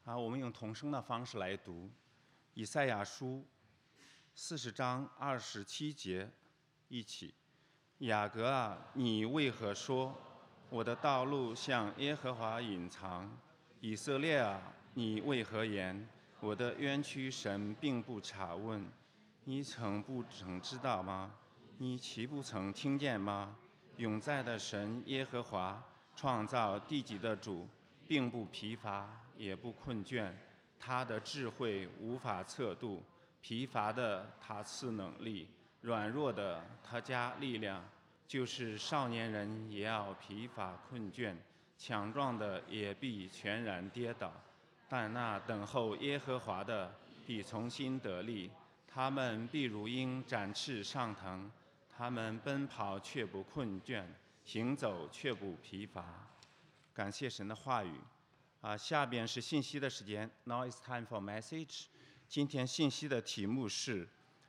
我们用同声的方式来读以赛亚书40章27节，一起。雅各啊，你为何说我的道路向耶和华隐藏？以色列啊，你为何言我的冤屈神并不查问？你不曾知道吗？你岂不曾听见吗？永在的神耶和华，创造地极的主，并不疲乏，也不困倦。他的智慧无法测度，疲乏的他赐能力，软弱的他加力量。就是少年人也要疲乏困倦，强壮的也必全然跌倒。但那等候耶和华的必重新得力，他们必如鹰展翅上腾，他们奔跑却不困倦，行走却不疲乏。感谢神的话语。下边是信息的时间。Now it's time for message。今天信息的题目是，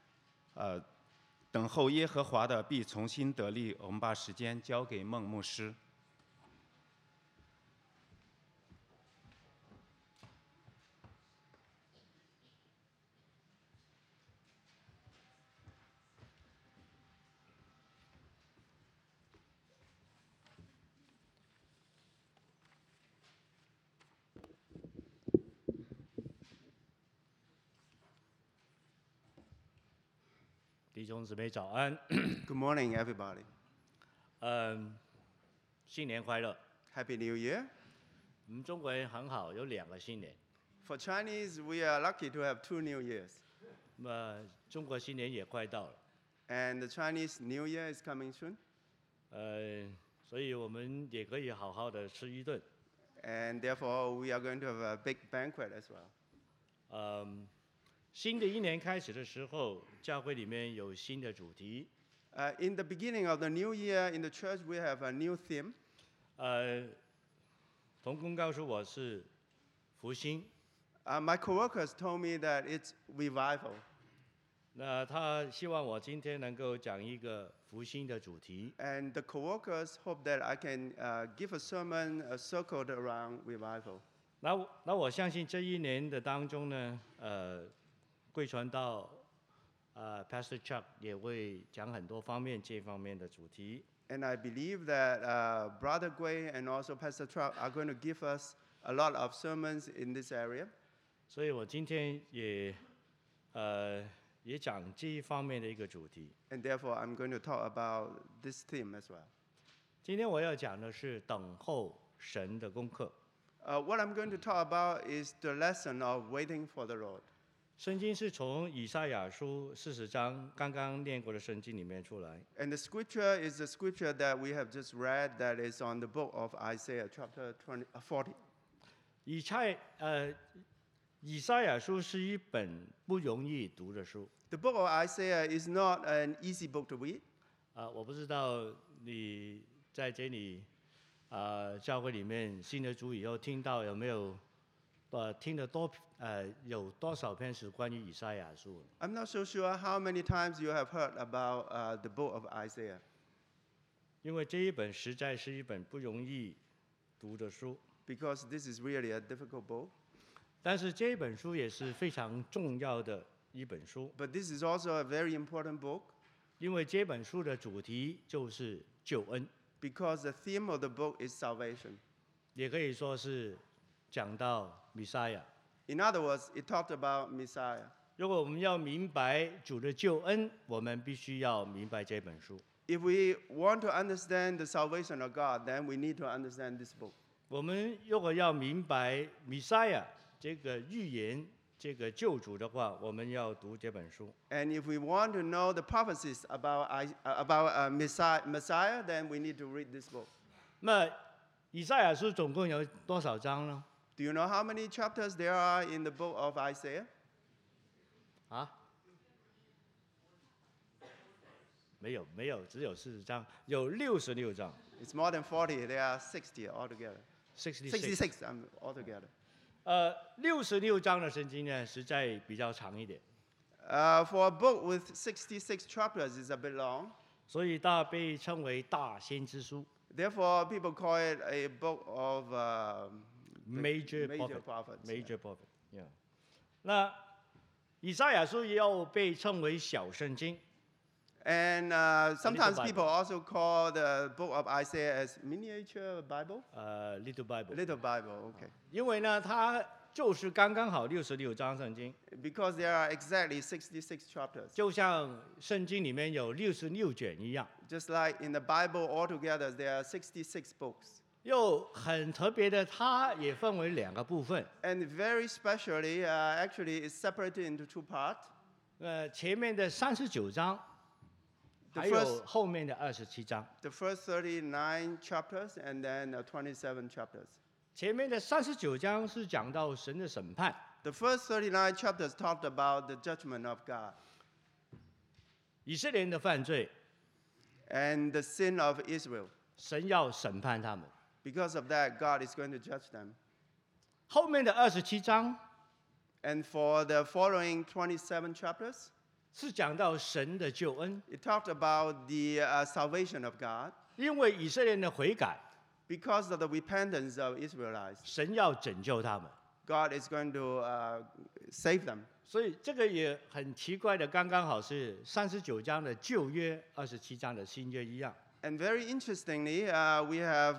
等候耶和华的必重新得力。我们把时间交给孟牧师。 弟兄姊妹早安。 Good morning, everybody. 新年快乐。 Happy New Year. 我们中国人很好，有2个新年。 For Chinese, we are lucky to have 2 New Years. 中国新年也快到了。 And the Chinese New Year is coming soon. 所以我们也可以好好的吃一顿。 And therefore, we are going to have a big banquet as well. 新的一年开始的时候，教会里面有新的主题。 In the beginning of the new year, in the church, we have a new theme. 同工告诉我是复兴。 My coworkers told me that it's revival. 那他希望我今天能够讲一个复兴的主题。 And the coworkers hope that I can give a sermon circled around revival. 那我相信这一年的当中呢，贵传道Pastor Chuck 也会讲很多方面这方面的主题。 And I believe that Brother Gui and also Pastor Truck are going to give us a lot of sermons in this area. 所以我今天也讲这一方面的一个主题。 And therefore, I'm going to talk about this theme as well. 今天我要讲的是等候神的功课。 What I'm going to talk about is the lesson of waiting for the Lord. 圣经是从以赛亚书40章刚刚念过的圣经里面出来。 And the scripture is the scripture that we have just read that is on the book of Isaiah, chapter 40. 以赛亚书是一本不容易读的书。 The book of Isaiah is not an easy book to read. 我不知道你在这里教会里面信了主以后，听到有没有听得有多少篇是关于以赛亚书？ I'm not so sure how many times you have heard about the book of Isaiah. 因为这一本实在是一本不容易读的书。 Because this is really a difficult book. 但是这一本书也是非常重要的一本书。 But this is also a very important book. 因为这本书的主题就是救恩。 Because the theme of the book is salvation. 也可以说是讲到弥赛亚。 In other words, it talked about Messiah. 如果我们要明白主的救恩，我们必须要明白这本书。 If we want to understand the salvation of God, then we need to understand this book. 我们如果要明白弥赛亚这个预言、这个救主的话，我们要读这本书。 And if we want to know the prophecies about Messiah, then we need to read this book. 那以赛亚书总共有多少章呢？ Do you know how many chapters there are in the book of Isaiah? 没有，只有40章，有66章。 It's more than 40. There are 60 altogether. 66 altogether. 66章的圣经呢，实在比较长一点。 For a book with 66 chapters, it's a bit long. 所以它被称为大先知书。 Therefore, people call it a book of major major prophet. prophets. Major prophet. Yeah. 那以赛亚书也有被称为小圣经。 And sometimes Bible. people also call the book of Isaiah as miniature Bible. Little Bible. Little Bible, okay. 因为呢，它就是刚刚好66章圣经， Because there are exactly 66 chapters. 就像圣经里面有66卷一样。 Just like in the Bible altogether, there are 66 books. 又很特别的，它也分为2个部分。 And very specially, actually, it's separated into 2 parts. 前面的39章， The 还有后面的27章。 The first 39 chapters and then 27 chapters. 前面的39章是讲到神的审判， The first 39 chapters talked about the judgment of God 以色列人的犯罪， and the sin of Israel. 神要审判他们。 Because of that, God is going to judge them. 后面的27章 And for the following 27 chapters, 是讲到神的救恩， it talked about the salvation of God. 因为以色列人的悔改， Because of the repentance of Israelites, 神要拯救他们。 God is going to save them. 所以这个也很奇怪的，刚刚好是39章的旧约，27章的新约一样。 And very interestingly, we have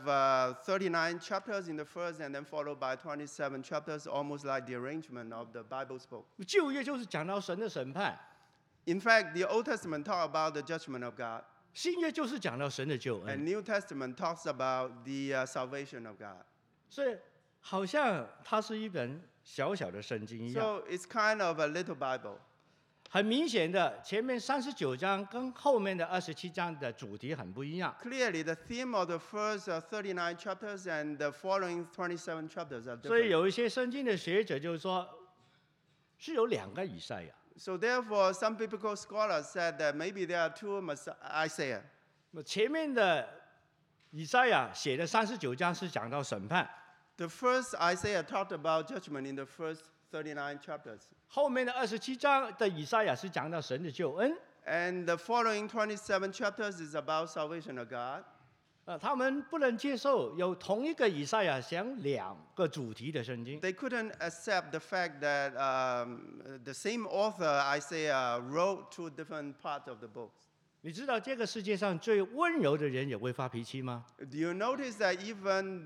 39 chapters in the first and then followed by 27 chapters, almost like the arrangement of the Bible's book. 旧约就是讲到神的审判， In fact, the Old Testament talks about the judgment of God, 新约就是讲到神的救 and 恩。 New Testament talks about the salvation of God. 所以好像它是一本小小的圣经一样。 So it's kind of a little Bible. 很明显的，前面39章跟后面的27章的主题很不一样。 Clearly, the theme of the first 39 chapters and the following 27 chapters are 所以 different. 有一些圣经的学者就是说，是有2个以赛亚。 So therefore, some biblical scholars said that maybe there are 2 Isaiah. 那前面的以赛亚写的39章是讲到审判， The first Isaiah talked about judgment in the first 39 chapters. 后面的27章的以赛亚是讲到神的救恩。 And the following 27 chapters is about salvation of God. 他们不能接受有同一个以赛亚讲2个主题的圣经。 They couldn't accept the fact that the same author, Isaiah, wrote 2 different parts of the books. 你知道这个世界上最温柔的人也会发脾气吗？ Do you notice that even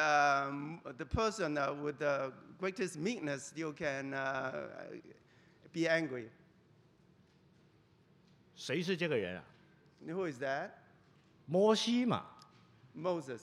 the person with the greatest meekness still can be angry? 谁是这个人啊？ Who is that? 摩西嘛。 Moses.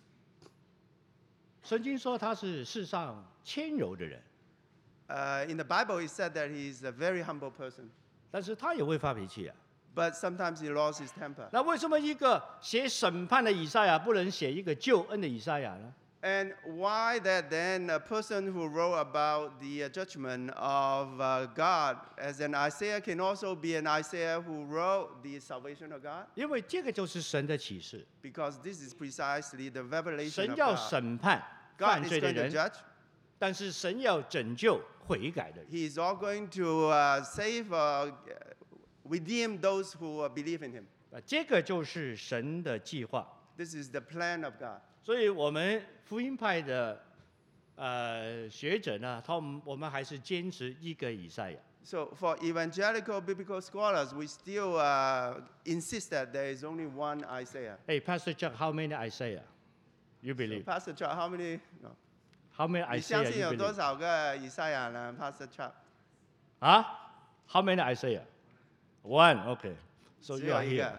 圣经说他是世上谦柔的人， In the Bible, it said that he's a very humble person. 但是他也会发脾气啊。 But sometimes he lost his temper. 那为什么一个写审判的以赛亚不能写一个救恩的以赛亚呢？ And why that then a person who wrote about the judgment of God as an Isaiah can also be an Isaiah who wrote the salvation of God? 因为这个就是神的启示， Because this is precisely the revelation 神 of 要 God. 审判犯 God is 罪的 going to 人， judge. 但是神要拯救悔改的人。 He is all going to save, redeem those who believe in him. 这个就是神的计划。 This is the plan of God. 所以我们福音派的学者呢，我们还是坚持一个以赛亚。 So for evangelical biblical scholars, we still insist that there is only one Isaiah. Hey, Pastor Chuck, how many Isaiah you So believe? Pastor Chuck, how many? No. How many 你相 Isaiah 信 you 有多 believe? 少个以赛亚呢 ，Pastor Chuck？ 啊？How many Isaiah? One. Okay. So 只 you 有 are 一 here. 个。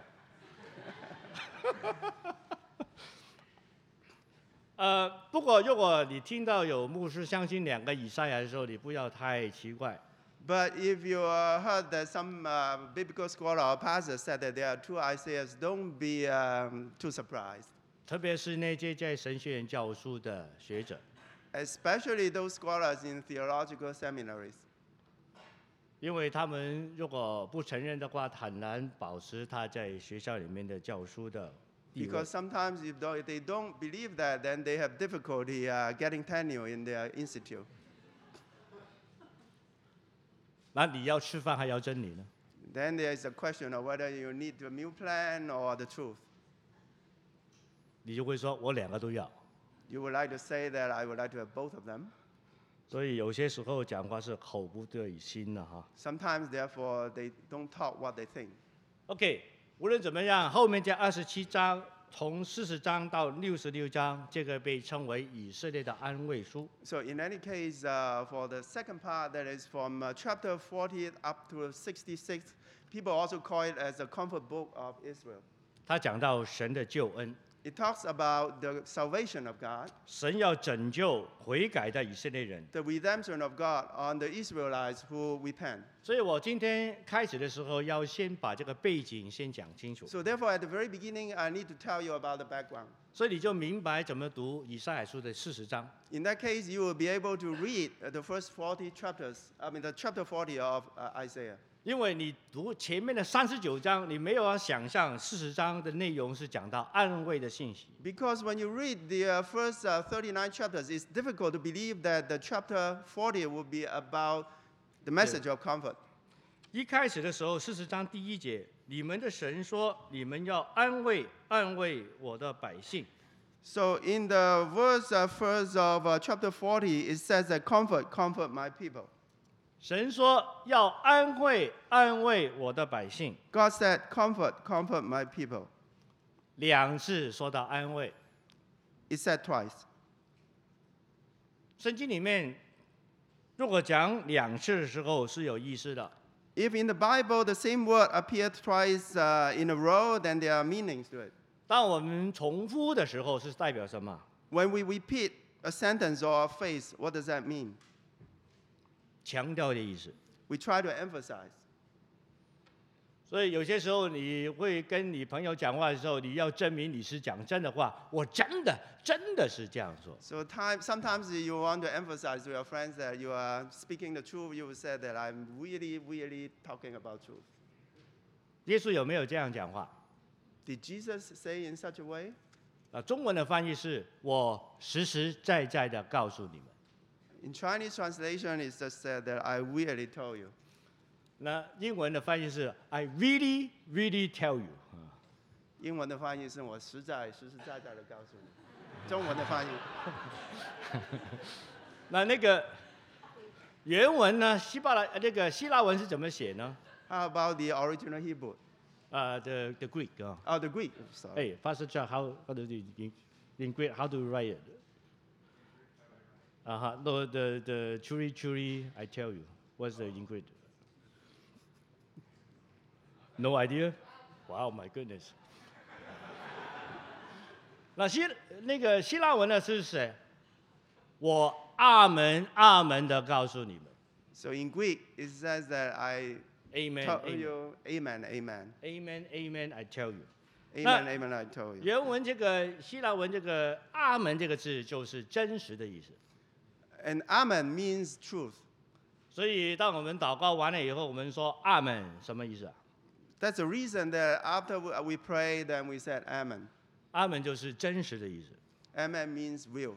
不过如果你听到有牧师相信2个以赛亚的时候，你不要太奇怪。 But if you heard that some biblical scholar or pastor said that there are 2 Isaiahs, don't be too surprised. 特别是那些在神学院教书的学者， Especially those scholars in theological seminaries. 因为他们如果不承认的话，很难保持他在学校里面的教书的地位 Because。sometimes if they don't believe that, then they have difficulty getting tenure in their institute. 那你要吃饭还要真理呢？ Then there is a question of whether you need the meal plan or the truth. 你就会说我2个都要。 You would like to say that I would like to have both of them. 所以有些时候讲话是口不对心的哈。 Sometimes, therefore, they don't talk what they think. OK， 无论怎么样，后面这27章从40章到66章，这个被称为以色列的安慰书。 So, in any case, for the second part, that is from chapter 40 up to 66, people also call it as the comfort book of Israel. 他讲到神的救恩， It talks about the salvation of God, 神要拯救悔改的以色列人。 the redemption of God on the Israelites who repent. 所以我今天开始的时候，要先把这个背景先讲清楚， So, therefore, at the very beginning, I need to tell you about the background. 所以你就明白怎么读以赛亚书的40章。 In that case, you will be able to read the first 40 chapters, the chapter 40 of Isaiah. 因为你读前面的39章，你没有要想象40章的内容是讲到安慰的信息。 Because when you read the first 39 chapters, it's difficult to believe that the chapter 40 will be about the message of comfort. 一开始的时候，40章第1节，你们的神说，你们要安慰我的百姓。 So in the verse first of chapter 40, it says that comfort my people. 神说要安慰我的百姓， God said, comfort my people. 2次说到安慰。 It said twice. 圣经里面如果讲2次的时候是有意思的， If in the Bible the same word appeared twice in a row, then there are meanings to it. 当我们重复的时候是代表什么？ When we repeat a sentence or a phrase, what does that mean? 强调的意思。 We try to emphasize. 所以有些时候你会跟你朋友讲话的时候，你要证明你是讲真的话，我真的是这样说。 So sometimes you want to emphasize to your friends that you are speaking the truth. You will say that I'm really talking about truth. 耶稣有没有这样讲话？ Did Jesus say in such a way? 中文的翻译是我实实在在的告诉你们。 In Chinese translation, it just said that I really told you. 那英文的翻译是 I really tell you。 英文的翻译是我实实在在的告诉你。中文的翻译。 那个原文呢？希腊文是怎么写呢？ How about the original Hebrew? The Greek 啊。 Oh, the Greek. Sorry. Hey, Pastor Chuck, how do you in Greek? How do you write it? No, the truly, I tell you, what's the in Greek? No idea? Wow, my goodness. 那个希腊文呢是谁？我阿门的告诉你们。 So in Greek, it says that I Amen. tell you, amen, amen. Amen, I tell you. Amen, amen, I tell you. 原文这个希腊文这个阿门这个字就是真实的意思。 And amen means truth. 所以当我们祷告完了以后，我们说阿门什么意思啊？ That's the reason that after we pray, then we said amen. 阿门就是真实的意思。 Amen means real.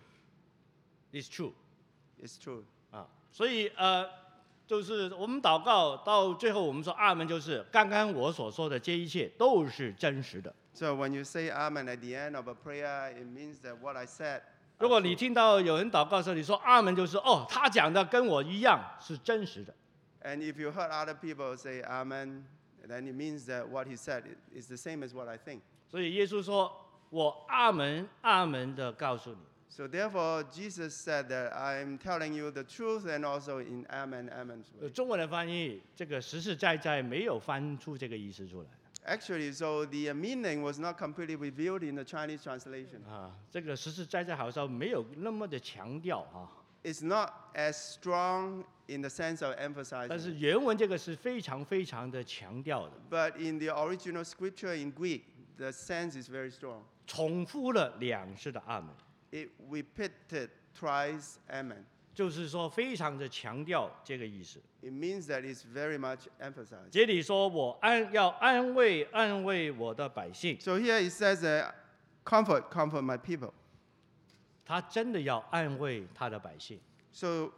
It's true. It's true. 啊，所以就是我们祷告到最后，我们说阿门，就是刚刚我所说的这一切都是真实的。 So when you say amen at the end of a prayer, it means that what I said. 如果你听到有人祷告的时候，你说阿门，就是哦，他讲的跟我一样是真实的。 And if you heard other people say amen, then it means that what he said is the same as what I think. 所以耶稣说：“我阿门的告诉你。” So therefore, Jesus said that I'm telling you the truth and also in amen, amen's way. 中文的翻译，这个实实在在没有翻出这个意思出来。 Actually, so the meaning was not completely revealed in the Chinese translation. 啊，这个实实在在好像没有那么的强调啊。 It's not as strong in the sense of emphasizing. 但是原文这个是非常的强调的， But in the original scripture in Greek, the sense is very strong. 重复了2次的阿门， It repeated twice amen. 就是说非常的强调这个意思。 It means that it's very much emphasized. 这里说我要安慰我的百姓， So here it says that comfort my people. 他真的要安慰他的百姓， So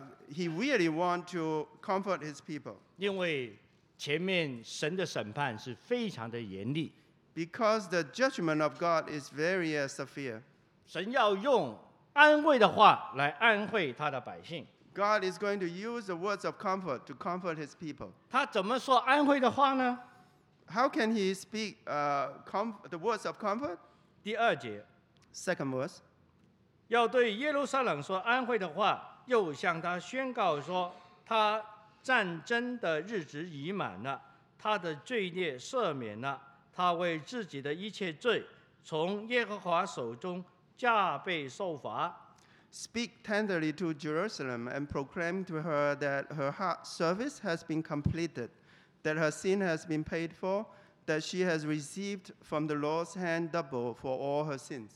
he really want to comfort his people 因为前面神的审判是非常的严厉， because the judgment of God is very severe. 神要用安慰的话来安慰他的百姓。 God is going to use the words of comfort to comfort his people. 他怎么说安慰的话呢？ How can he speak the words of comfort? 第2节， Second verse. 要对耶路撒冷说安慰的话，又向他宣告说，他战争的日子已满了，他的罪孽赦免了，他为自己的一切罪，从耶和华手中加倍受罚。 Speak tenderly to Jerusalem and proclaim to her that her heart service has been completed, that her sin has been paid for, that she has received from the Lord's hand double for all her sins.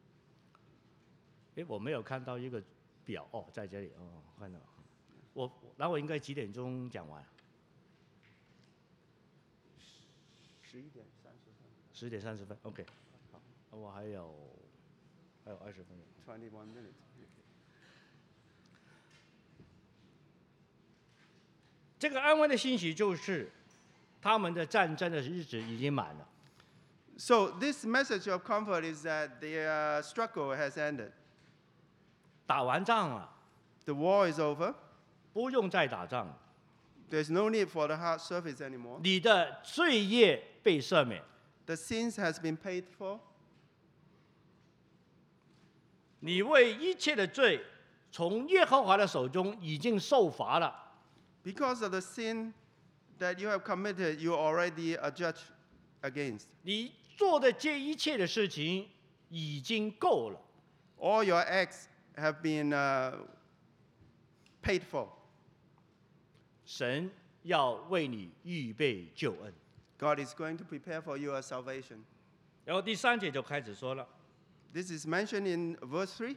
我没有看到一个表哦，在这里哦，看到。然后我应该几点钟讲完？10点30分。OK， 好，我还有20分钟。 21 minutes. 这个安慰的信息就是，他们的战争的日子已经满了。 So this message of comfort is that their struggle has ended. 打完仗了， The war is over. 不用再打仗了。 There's no need for the hard service anymore. 你的罪业被赦免， The sins has been paid for. 你为一切的罪，从耶和华的手中已经受罚了。 Because of the sin that you have committed, you already are judged against. 你做的这一切的事情已经够了。 All your acts have been paid for. 神要为你预备救恩。 God is going to prepare for you a salvation. 然后第3节就开始说了， This is mentioned in verse 3.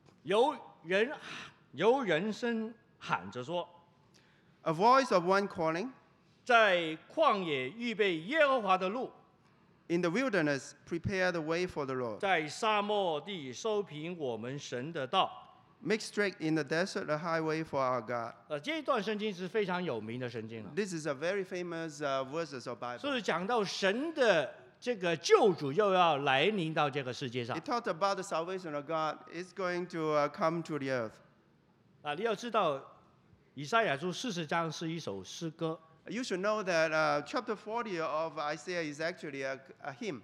有人声喊着说， A voice of one calling, 在旷野预备耶和华的路， in the wilderness, prepare the way for the Lord. 在沙漠地收平我们神的道。 Make straight in the desert a highway for our God. 这一段圣经是非常有名的圣经了， This is a very famous verses of Bible. 是讲到神的这个救主又要来临到这个世界上 It talked about the salvation of God is going to come to the earth. 你要知道，以赛亚书40章是一首诗歌， You should know that chapter 40 of Isaiah is actually a hymn.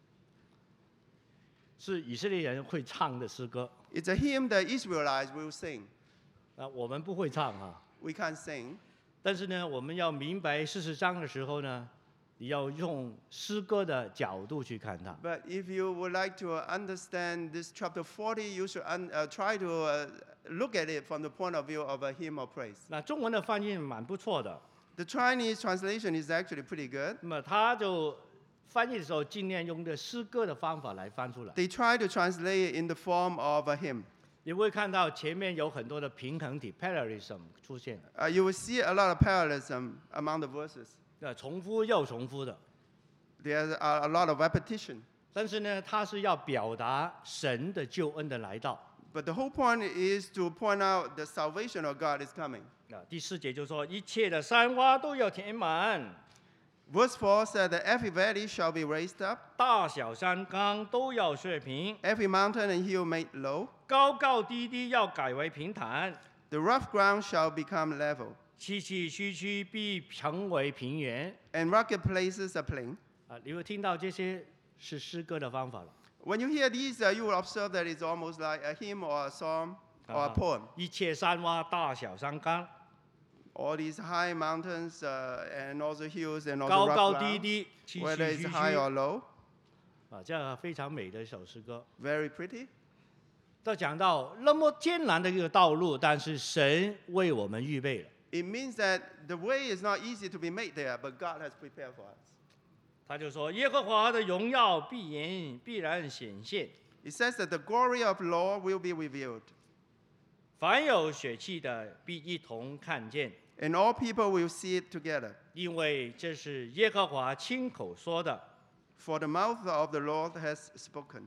是以色列人会唱的诗歌。 It's a hymn that Israelites will sing. 我们不会唱哈， We can't sing. 但是呢，我们要明白40章的时候呢，你要用诗歌的角度去看它。 But if you would like to understand this chapter 40, you should try to look at it from the point of view of a hymn of praise. 那中文的翻译蛮不错的， The Chinese translation is actually pretty good. 那么他就翻译的时候尽量用的诗歌的方法来翻出来。 They try to translate it in the form of a hymn. 你会看到前面有很多的平衡体 （parallelism） 出现， You will see a lot of parallelism among the verses. 重复又重复的。 There's a lot of repetition. 但是呢，它是要表达神的救恩的来到。 But the whole point is to point out the salvation of God is coming. 第4节就说，一切的山洼都要填满， Verse 4 said that every valley shall be raised up, 大小山冈都要削平， every mountain and hill made low. 高高低低要改为平坦， The rough ground shall become level, 崎崎岖岖必成为平原。 and rugged places a plain. 你会听到这些是诗歌的方法了。 When you hear these, you will observe that it's almost like a hymn or a psalm or a poem. 一切山洼、大小山冈， All these high mountains and also hills and 高 also 高 rough 低 ground, 低，崎崎 whether it's 岖 high 岖 or low, 这样非常美的一首诗歌。 very pretty. 都讲到那么艰难的一个道路，但是神为我们预备了。 It means that the way is not easy to be made there, but God has prepared for us. 他就说，耶和华的荣耀必然显现， It says that the glory of the Lord will be revealed, 凡有血气的必一同看见， and all people will see it together. 因为这是耶和华亲口说的。 For the mouth of the Lord has spoken.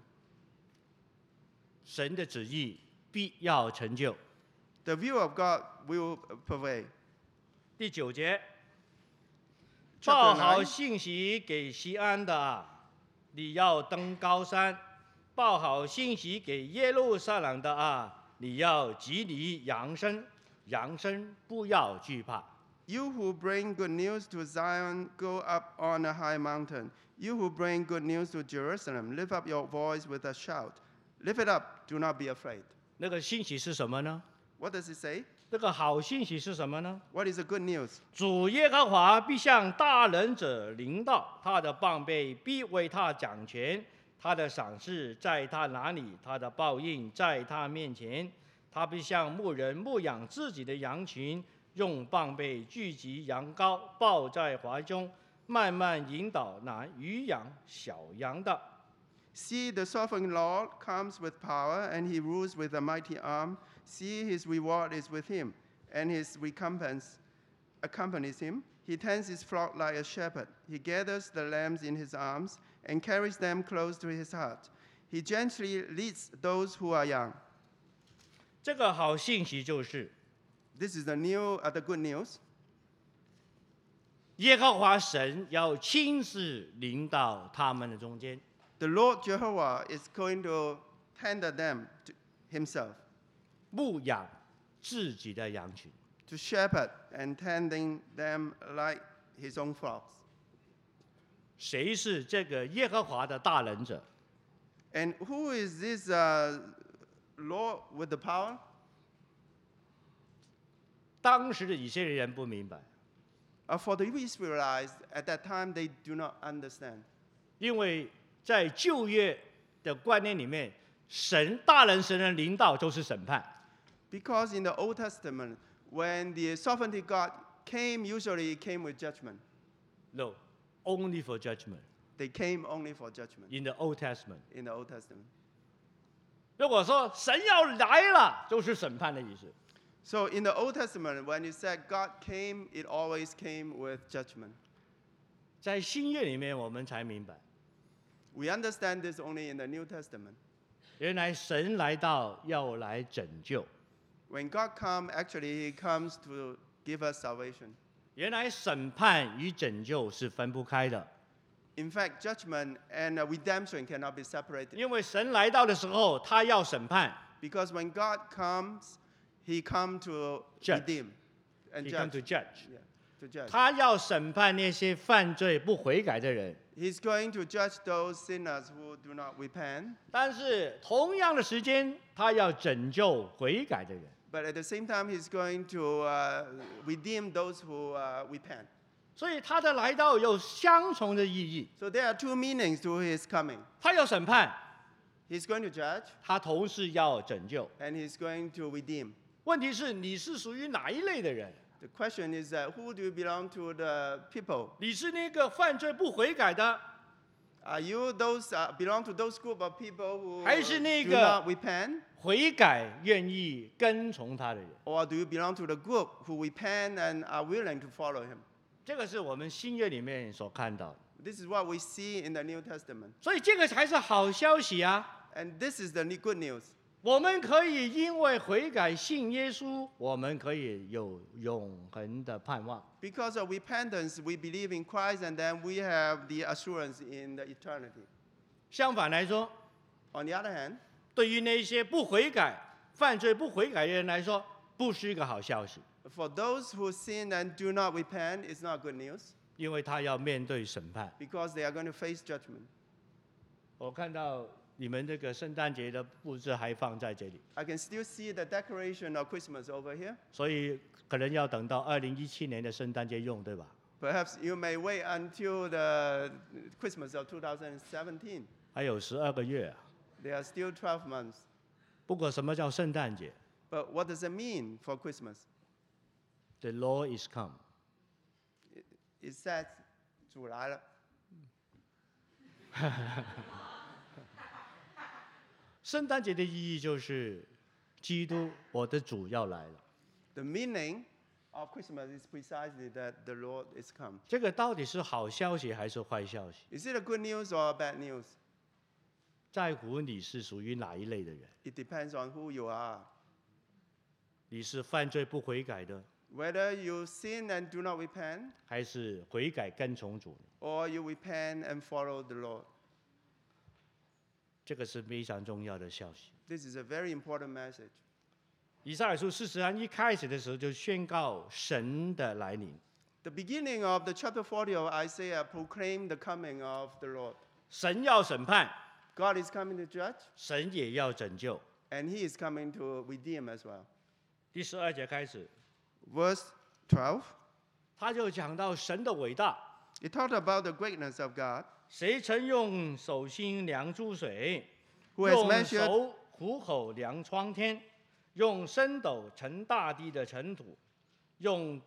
神的旨意必要成就。 The will of God will prevail. 第9节， Chapter 报好 9. 信息给西安的啊，你要登高山， 报好信息给耶路撒冷的啊，你要极力扬声，扬声不要惧怕。 You who bring good news to Zion, go up on a high mountain. You who bring good news to Jerusalem, lift up your voice with a shout. Lift it up, do not be afraid. 那个信息是什么呢？ What does it say? 这个好信息是什么呢？ What is the good news? 主耶和华必向大能者临到，他的膀臂必为他掌权，他的赏赐在他哪里，他的报应在他面前。他必像牧人牧养自己的羊群，用膀臂聚集羊羔，抱在怀中，慢慢引导那余养小羊的。 See, the sovereign Lord comes with power, and he rules with a mighty arm. See, his reward is with him, and his recompense accompanies him. He tends his flock like a shepherd. He gathers the lambs in his arms and carries them close to his heart. He gently leads those who are young. 这个好信息就是， This is the good news. 耶和华神要亲自临到他们的中间。 The Lord Jehovah is going to tender them to himself, 牧养自己的羊群。 to shepherd and tending them like his own flocks. 谁是这个耶和华的大能者？ And who is this Lord with the power? 当时的以色列人不明白， For the Israelites at that time, they do not understand. 因为在旧约的观念里面，大能神的领导就是审判。 Because in the Old Testament, when the sovereignty God came, usually it came with judgment. No, only for judgment They came only for judgment in the Old Testament。 in the Old Testament. 如果说神要来了，就是审判的意思。 So in the Old Testament, when you said God came, it always came with judgment. 在新约里面，我们才明白， We understand this only in the New Testament. 原来神来到要来拯救， When God comes, actually, He comes to give us salvation. 原来审判与拯救是分不开的。 In fact, judgment and redemption cannot be separated. 因为神来到的时候，他要审判 Because when God comes, He comes to Judge. redeem and ，He come judge. to judge， Yeah, to judge. 他要审判那些犯罪不悔改的人。 He's going to judge those sinners who do not repent. 但是同样的时间，他要拯救悔改的人。 But at the same time, He's going to redeem those who repent. 所以他的来到有双重的意义。 So there are two meanings to His coming. 他要审判， He's going to judge, 他同时要拯救。 and He's going to redeem. 问题是你是属于哪一类的人？ The question is that who do you belong to the people? 你是那个犯罪不悔改的， Are you those belong to those group of people who 还是那 do 个 not repent? 悔改愿意跟从他的人？ Or do you belong to the group who repent and are willing to follow Him? 这个是我们新约里面所看到的。 This is what we see in the New Testament. 所以这个才是好消息啊！ And this is the good news. 我们可以因为悔改信耶稣，我们可以有永恒的盼望。 Because of repentance, we believe in Christ, and then we have the assurance in the eternity. 相反来说， On the other hand, 对于那些不悔改、犯罪不悔改的人来说，不是一个好消息， for those who sin and do not repent, it's not good news 因为他要面对审判。 because they are going to face judgment. 我看到你们这个圣诞节的布置还放在这里， I can still see the decoration of Christmas over here. 所以可能要等到2017年的圣诞节用，对吧？ Perhaps you may wait until the Christmas of 2017. 还有12个月啊。 There are still 12 months. 不过什么叫圣诞节 But what does it mean for Christmas? ？The Lord is come。 It says, 主来了。 圣诞节的意义就是，基督，我的主要来了。 The meaning of Christmas is precisely that the Lord is come. 这个到底是好消息还是坏消息？ Is it a good news or a bad news? 在乎你是属于哪一类的人？ It depends on who you are. 你是犯罪不悔改的， Whether you sin and do not repent, 还是悔改跟从主？ or you repent and follow the Lord. 这个是非常重要的消息。 This is a very important message. 以赛亚书40章一开始的时候就宣告神的来临， The beginning of the chapter 40 of Isaiah proclaimed the coming of the Lord. 神要审判， God is coming to judge, 神也要拯救。 and He is coming to redeem as well. 第12节开始， Verse 12, 他就讲到神的伟大。 it talked about the greatness of God, 谁曾用手心量诸水， who has 用 measured 手虎口量苍天，用升斗盛大地的尘土，用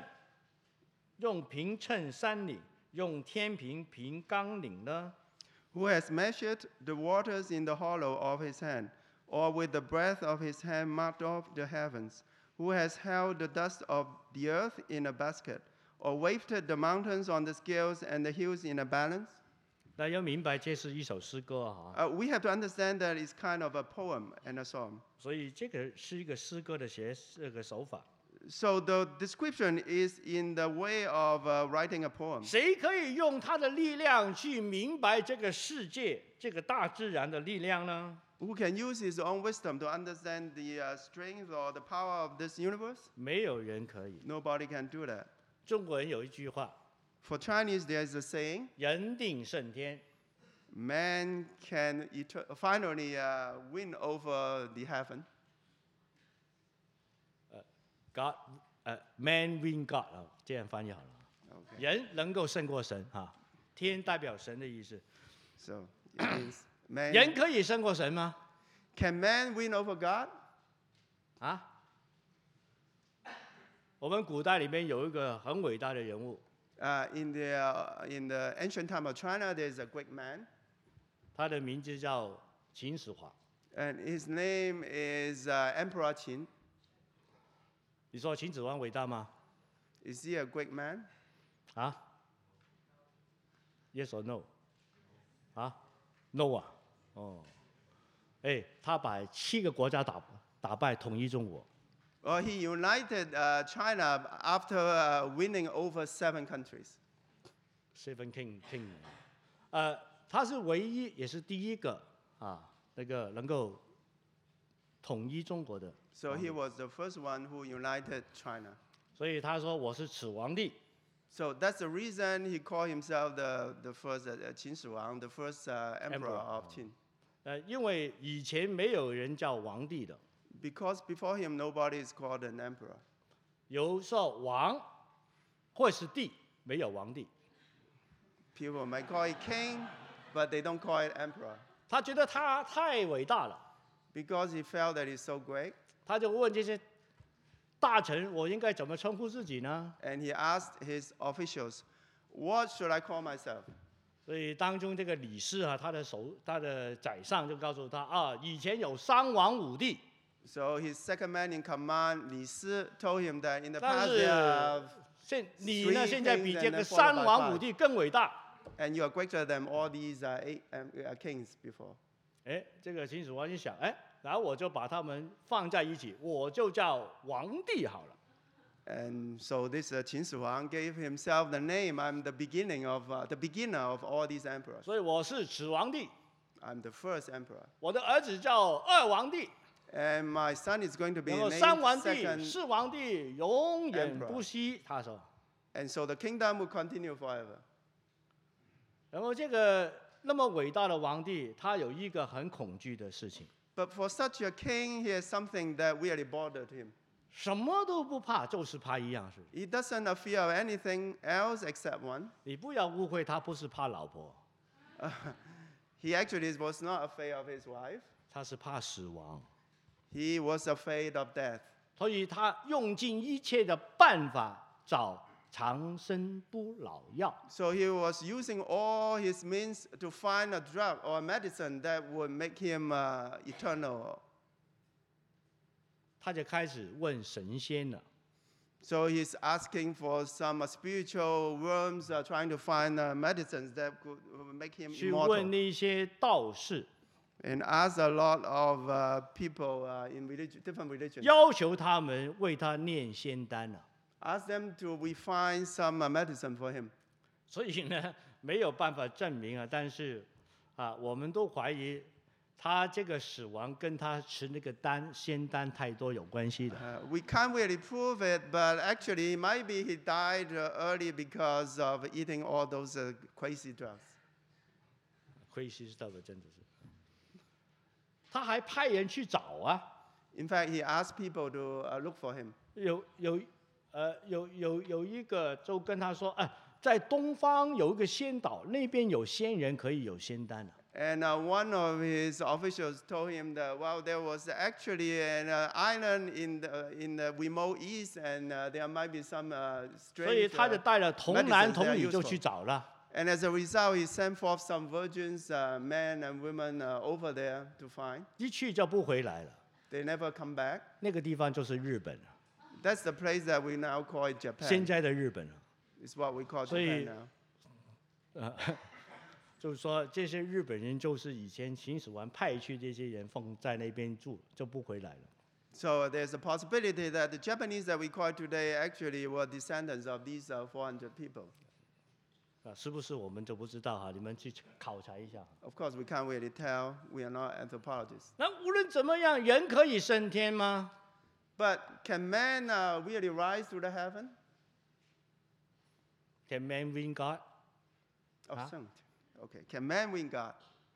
平称山岭，用天平平冈岭呢？ who has measured the waters in the hollow of His hand, or with the breadth of His hand marked off the heavens, who has held the dust of the earth in a basket, or weighed the mountains on the scales and the hills in a balance? 大家要明白，这是一首诗歌啊， We have to understand that it's kind of a poem and a song. 所以这个是一个诗歌的这个手法。 So the description is in the way of writing a poem. 谁可以用他的力量去明白这个世界、这个大自然的力量呢？ Who can use his own wisdom to understand the strength or the power of this universe? 没有人可以。 Nobody can do that. 中国人有一句话 For Chinese, there's a saying, 人定胜天。 man can finally win over the heaven. God，man win God 啊，这样翻译好了。 Okay. 人能够胜过神哈，天代表神的意思。 So it means 人 man. 可以胜过神吗？ Can man win over God? 啊？我们古代里面有一个很伟大的人物， In the ancient time of China, there's a great man, 他的名字叫秦始皇。 and his name is Emperor Qin. 你说秦始皇伟大吗？ Is he a great man? 啊 ？Yes or no？ 啊 ？No 啊？哦，哎，他把7个国家打败，统一中国。 Well, he united China after winning over 7 countries. Seven King，他是唯一也是第一个啊，那个能够统一中国的。 So he was the first one who united China. 所以他说我是始皇帝。 So that's the reason he called himself the first Qin Shi Huang, the first emperor of Qin. 因为以前没有人叫皇帝的， Because before him, nobody is called an emperor. 有说王或是帝，没有皇帝。 People might call it king, but they don't call it emperor. 他觉得他太伟大了， Because he felt that he's so great, 他就问这些大臣：“我应该怎么称呼自己呢 and he asked his officials, what should I call myself?？” 所以当中这个李斯啊，他的宰相就告诉他啊，以前有3王5帝， So his second man in command, Li Si, told him that in the 但 past 是 there are 你呢 three 现在比 kings 这 and 个 then followed 3 by 王 five. 5帝更伟大。 And you are greater than all these 8 kings before. 哎，这个秦始皇一想，哎，然后我就把他们放在一起，我就叫皇帝好了。 And so this Qin Shi Huang gave himself the name, I'm the beginner of all these emperors. 所以我是始皇帝， I'm the first emperor. 我的儿子叫2皇帝， And my son is going to be 然后 named 3皇帝、 second. 4皇帝永远 emperor 不息。他说， And so the kingdom will continue forever. 然后这个那么伟大的皇帝，他有一个很恐惧的事情， But for such a king, he has something that really bothered him. 什么都不怕，就是怕一样事。 He doesn't fear of anything else except one. 你不要误会，他不是怕老婆， He actually was not afraid of his wife. 他是怕死亡。 He was afraid of death. 所以他用尽一切的办法找长生不老药。 So he was using all his means to find a drug or a medicine that would make him eternal. 他就开始问神仙了。 So he's asking for some spiritual worms, trying to find medicines that could make him 去 immortal. 问那些道士， And asked a lot of people in different religions. 要求他们为他念仙丹了。 Asked them to refine some medicine for him. 所以呢，没有办法证明啊，但是啊，我们都怀疑他这个死亡跟他吃那个仙丹太多有关系的。 We can't really prove it, but actually, maybe he died early because of eating all those crazy drugs. 亏西是道的真的是。他还派人去找啊。 In fact, he asked people to look for him. 有一个就跟他说，在东方有一个仙岛，那边有仙人可以有仙丹啊。 And one of his officials told him that, well, there was actually an island in the remote east, and there might be some 所以 strange 他就带了童男童女就去 useful. 找了。 And as a result, he sent forth some virgins, men and women, over there to find. 一去就不回来了。 They never come back. 那个地方就是日本了， That's the place that we now call it Japan. 现在的日本了。 It's what we call 所以 Japan now. 就是说，这些日本人就是以前秦始皇派去这些人放在那边住，就不回来了。 So there's a possibility that the Japanese that we call today actually were descendants of these 400 people. 是不是我们就不知道哈？你们去考察一下。 Of course, we can't really tell. We are not anthropologists. 那无论怎么样，人可以升天吗？ But can man really rise to the heaven? Can man win God？ Oh, Huh? saint. Okay. Can man win God?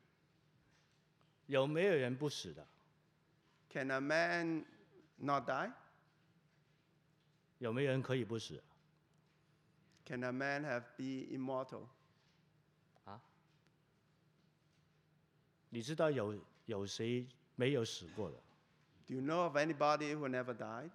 有没有人不死的？ Can a man not die? 有没有人可以不死？ Can a man be immortal? 你知道有谁没有死过的？ Do you know of anybody who never died?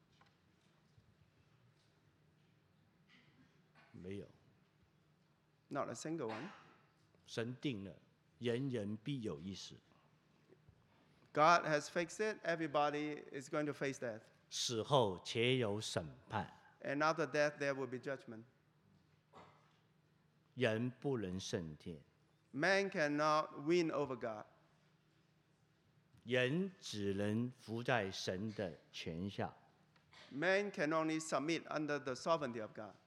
没有。 Not a single one. 神定了，人人必有一死。 God has fixed it. Everybody is going to face death. 死后且有审判， And after death, there will be judgment. 人不能胜天， Man cannot win over God. 人只能服在神的权下。 Man can only submit under the sovereignty of God.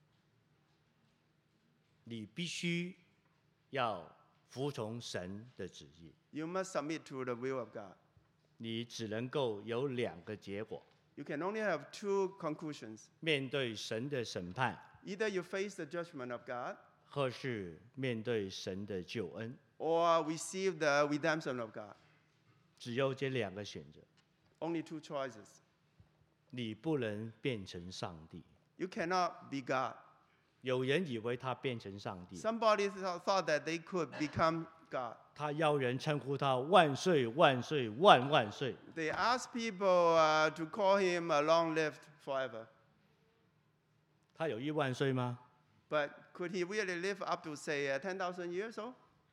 你必须要服从神的旨意。 You must submit to the will of God. 你只能够有两个结果： You can only have two conclusions. 面对神的审判， Either you face the judgment of God 或是面对神的救恩。 or receive the redemption of God. 只有这两个选择， Only two choices. 你不能变成上帝。 You cannot be God. 有人以为他变成上帝， Somebody thought that they could become God. 他要人称呼他万岁万岁万万岁。 They asked people to call him long-lived forever. 他有1万岁吗？ But could he really live up to, say, 10,000 years old?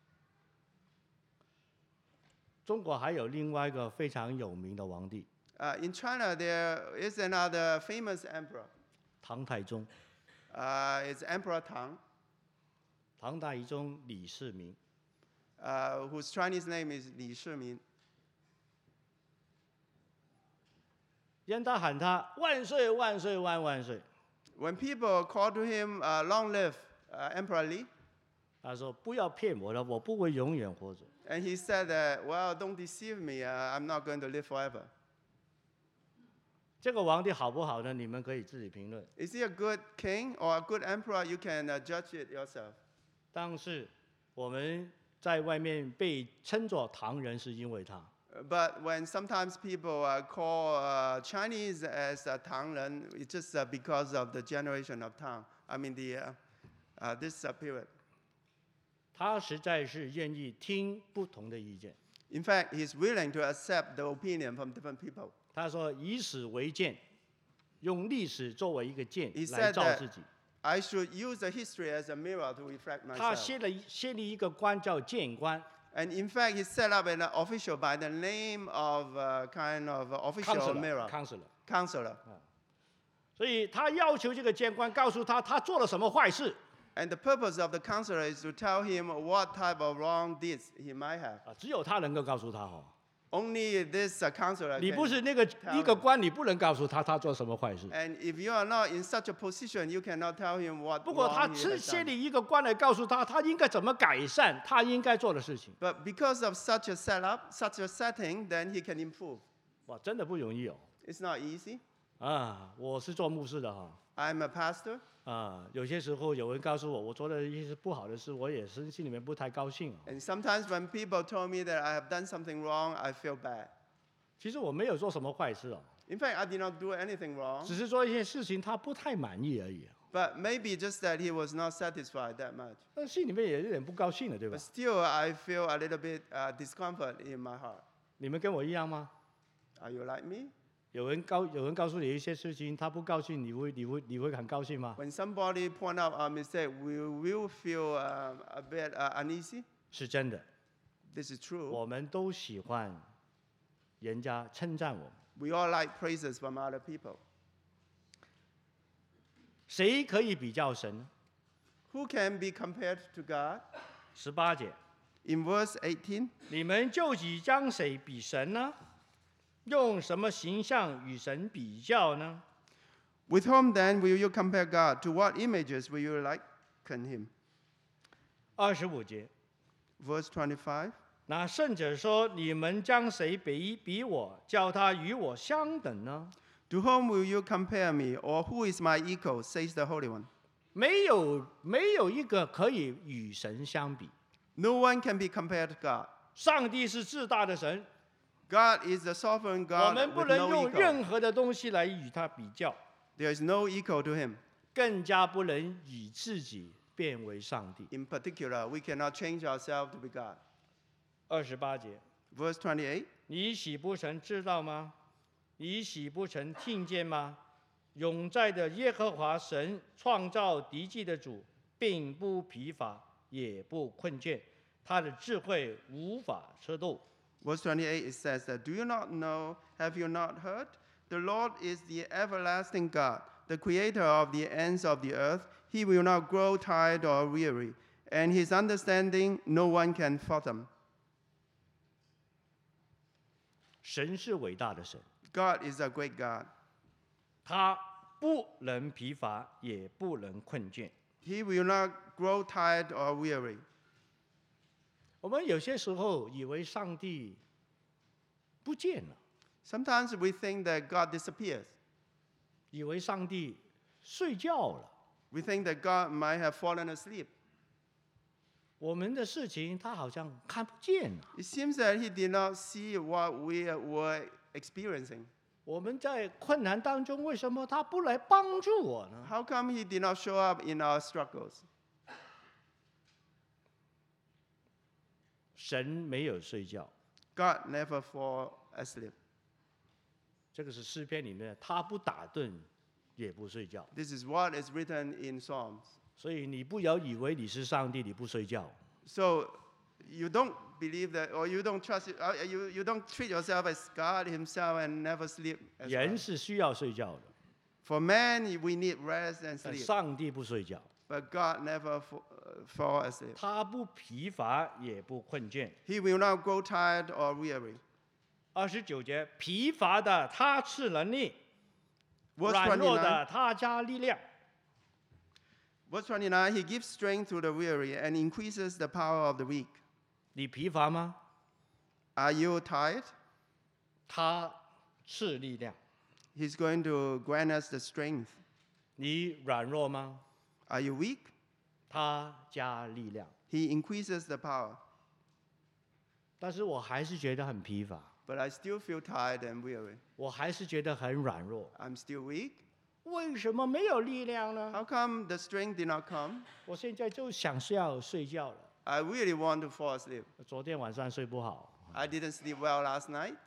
中国还有另外一个非常有名的皇帝 In China, there is another famous emperor. 唐太宗。 It's Emperor Tang, 唐太宗李世民， whose Chinese name is Li Shimin. 人家喊他万岁万岁万万岁， When people call to him, long live Emperor Li, 他说不要骗我了，我不会永远活着。 and he said that, well, don't deceive me, I'm not going to live forever. 这个皇帝好不好呢？你们可以自己评论。 Is he a good king or a good emperor? You can judge it yourself. 但是我们在外面被称作唐人，是因为他。 But when sometimes people call Chinese as Tang Ren, it's just because of the generation of Tang. I mean, this period. 他实在是愿意听不同的意见。 In fact, he's willing to accept the opinion from different people. 他说以史为鉴，用历史作为一个鉴 He 来 said 照 that 自己。 I should use the history as a mirror to reflect 他 myself. 设立一个官叫谏官 And in fact, he set up an official by the name of kind of official mirror, counselor. 所以他要求这个谏官告诉他做了什么坏事 And the purpose of the counselor is to tell him what type of wrong deeds he might have. 只有他能够告诉他 Only this counselor 你 can 不是那个 tell 一个 him. 官，你不能告诉他做什么坏事。 And if you are not in such a position, you cannot tell him what 不过他 wrong he has 先 done. 立一个官来告诉他，他应该怎么改善他应该做的事情。 But because of such a setup, such a setting, then he can improve. 哇，真的不容易哦。 It's not easy. 啊，我是做牧师的哈。 I'm a pastor. 啊，有些时候有人告诉我，我做了一些不好的事，我也是心里面不太高兴哦。 And sometimes when people told me that I have done something wrong, I feel bad. 其实我没有做什么坏事哦， In fact, I did not do anything wrong. 只是做一些事情他不太满意而已。 But maybe just that he was not satisfied that much. 但心里面也有点不高兴了，对吧 But？still, I feel a little bit discomfort in my heart. 你们跟我一样吗？ Are you like me? 有人告诉你一些事情，他不高兴，你会很高兴吗？ When somebody point out our mistake, we will feel a bit uneasy. 是真的， This is true. 我们都喜欢人家称赞我们。 We all like praises from other people. 谁可以比较神呢？ Who can be compared to God? 18节， In verse 18, 你们就己将谁比神呢？用什么形象与神比较呢？ with whom then will you compare God? To what images will you liken him? 25节， Verse 25, 那圣者说：你们将谁比我，叫他与我相等呢？ to whom will you compare me? Or who is my equal, says the Holy One? 没有一个可以与神相比。 No one can be compared to God. 上帝是至大的神， God is the sovereign 我 God 们不 with 能 no 用 equal. 任何的东西来与他比较， There is no equal to him. 更加不能以自己变为上帝。 In particular, we cannot change ourselves to be God. 28节， Verse 28, 你岂不曾知道吗？你岂不曾听见吗？永在的耶和华神创造敌基的主，并不疲乏，也不困倦，他的智慧无法测度。 verse 28, it says that, do you not know, have you not heard? The Lord is the everlasting God, the creator of the ends of the earth. He will not grow tired or weary, and his understanding no one can fathom. 神是伟大的神， God is a great God. 他不能疲乏，也不能困倦。 He will not grow tired or weary. 我们有些时候以为上帝不见了， Sometimes we think that God disappears. 以为上帝睡觉了。 We think that God might have fallen asleep. 我们的事情他好像看不见了。 It seems that he did not see what we were experiencing. 我们在困难当中，为什么他不来帮助我呢？ How come he did not show up in our struggles? 神没有睡觉， God never fall asleep. 这个是诗篇里面的，他不打盹，也不睡觉。 This is what is written in Psalms. 所以你不要以为你是上帝，你不睡觉。 So you don't believe that, or you don't trust, you don't treat yourself as God himself and never sleep as 人 well. 是需要睡觉的， For man, we need rest and 但 sleep. 上帝不睡觉， But God never fall asleep. 他不疲乏也不困倦。 He will not grow tired or weary. 29节，疲乏的他赐能力， Verse 软弱 29, 的他加力量。 verse 29, he gives strength to the weary and increases the power of the weak. 你疲乏吗？ Are you tired? 他赐力量。 He's going to grant us the strength. 你软弱吗？ Are you weak? 他加力量。 He increases the power. 但是我还是觉得很疲乏， But I still feel tired and weary. 我还是觉得很软弱。 I'm still weak. 为什么没有力量呢？ How come the strength did not come? 我现在就想是要睡觉了。 I really want to fall asleep. 昨天晚上睡不好， I didn't sleep well last night.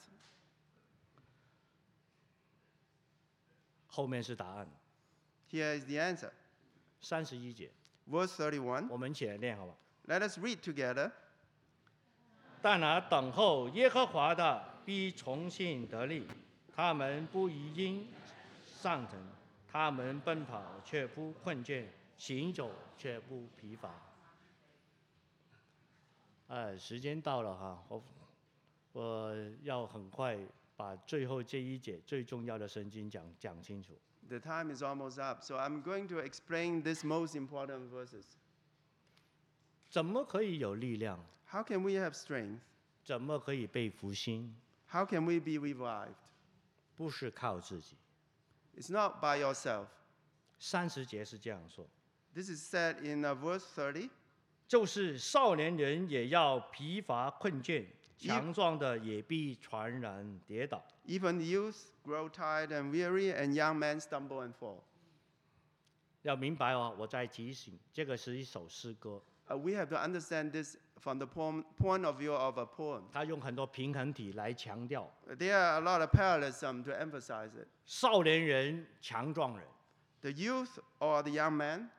后面是答案。 Here is the answer. 31节， Verse 31. 我们一起来念好吧。 Let us read together. 但那等候耶和华的必重新得力，他们不以鹰上腾，他们奔跑却不困倦，行走却不疲乏。时间到了哈， 我要很快把最后这一节最重要的圣经讲清楚。 The time is almost up, so I'm going to explain these most important verses. 怎么可以有力量？ How can we have strength? 怎么可以被复兴？ How can we be revived? 不是靠自己。 It's not by yourself. 30节是这样说， This is said in verse 30. 就是少年人也要疲乏困倦，强壮的也必传染跌倒。 Even youth grow tired and weary, and young men stumble and fall. 要明白哦，我在提醒，这个是一首诗歌， We have to understand this from the point of view of a poem. 它用很多平衡体来强调 There are a lot of parallelism to emphasize it. 少年人、强壮人。 The youth or the young man,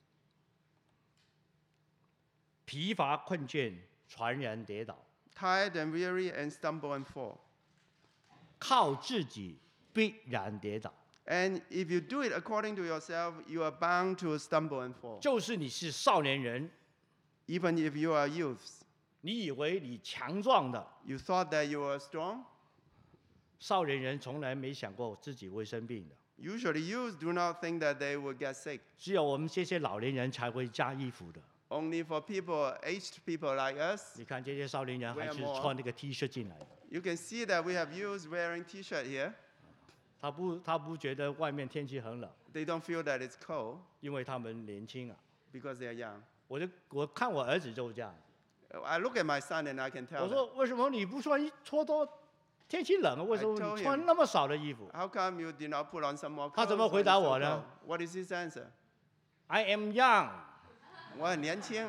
疲乏困倦，传染跌倒， tired and weary, and stumble and fall. 靠自己必然跌倒。 And if you do it according to yourself, you are bound to stumble and fall. 就是你是少年人， Even if you are youths, 你以为你强壮的， you thought that you were strong. 少年人从来没想过自己会生病的， Usually, youths do not think that they will get sick. 只有我们这些老年人才会加衣服的。 Only for people, aged people like us, 你看这些少年人还是 Wear more. 穿那个 T 恤进来的， you can see that we have youths wearing T-shirt here. 他不觉得外面天气很冷， They don't feel that it's cold 因为他们年轻啊。 because they are young. 我看我儿子就是这样， I look at my son and I can 我 tell 说为什么你不穿多？天气冷，为什么 I told 你 him. 穿那么少的衣服 how come you did not put on some more 他 clothes? 怎么 when 回 it's 答 so 我呢？ cold? What is his answer? ？I am young， 我很年轻。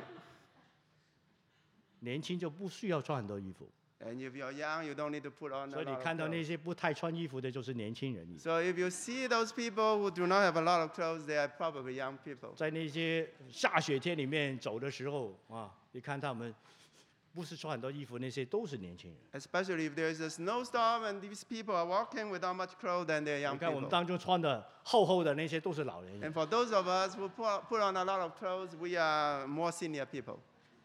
年轻就不需要穿很多衣服。 And if you're young, you don't need to put on 所 a 以你 lot of 看到那 clothes. 些不太穿衣服的，就是年轻人。 So if you see those people who do not have a lot of clothes, they are probably young people. 在那些下雪天里面走的时候啊，你看他们不是穿很多衣服，那些都是年轻人。 Especially if there is a snowstorm and these people are walking without much clothes, then they're 你 young 看我们 people. 当中穿的厚厚的那些都是老年人 And。for those of us who put on a lot of clothes, we are more senior people.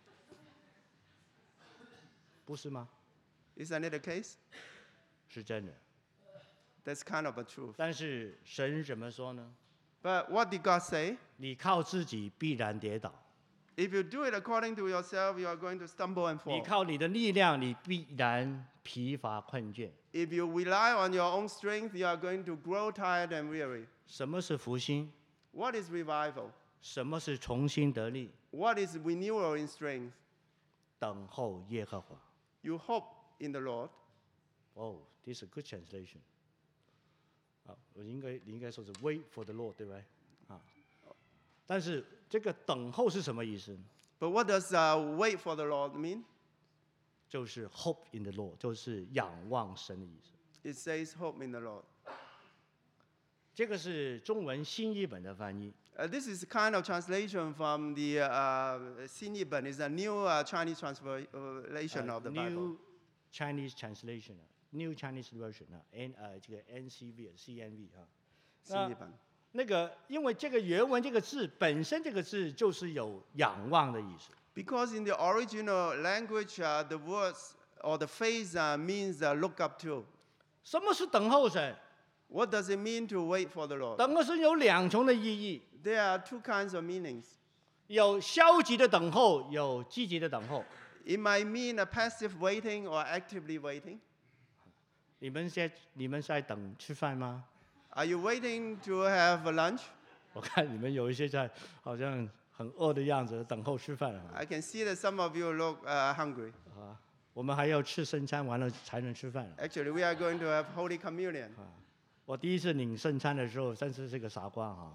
不是吗？ Isn't it the case? 是真的。 That's kind of a truth. 但是神怎么说呢？ But what did God say? 你靠自己必然跌倒， If you do it according to yourself, you are going to stumble and 你 fall. 靠你的力量，你必然疲乏困倦。 If you rely on your own strength, you are going to grow tired and weary. 什么是复兴？ What is revival? 什么是重新得力？ What is renewal in strength? 等候耶和华。 You hope in the Lord. Oh, this is a good translation. 啊，你应该说是 wait for the Lord，对不对？啊，但是这个等候是什么意思？ But what does wait for the Lord mean? 就是 hope in the Lord，就是仰望神的意思。 It says hope in the Lord. 这个是中文新译本的翻译。 This is kind of translation from the Siniban. It's a new Chinese translation of the Bible. New Chinese translation 啊 ，New Chinese version 啊这个 NCV 啊 CNV 啊。 Siniban. 那个，因为这个原文这个字本身这个字就是有仰望的意思。 Because in the original language, the words or the phrase means look up to. 什么是等候神？ What does it mean to wait for the Lord? 等候神有两重的意义， There are two kinds of meanings. 有消极的等候，有积极的等候。 It might mean a passive waiting or actively waiting. 你们是在等吃饭吗？ Are you waiting to have a lunch? 我看你们有一些在好像很饿的样子，等候吃饭啊。 I can see that some of you look hungry. 我们还要吃圣餐，完了才能吃饭啊。 Actually, we are going to have Holy Communion. 我第一次领圣餐的时候，真是个傻瓜啊！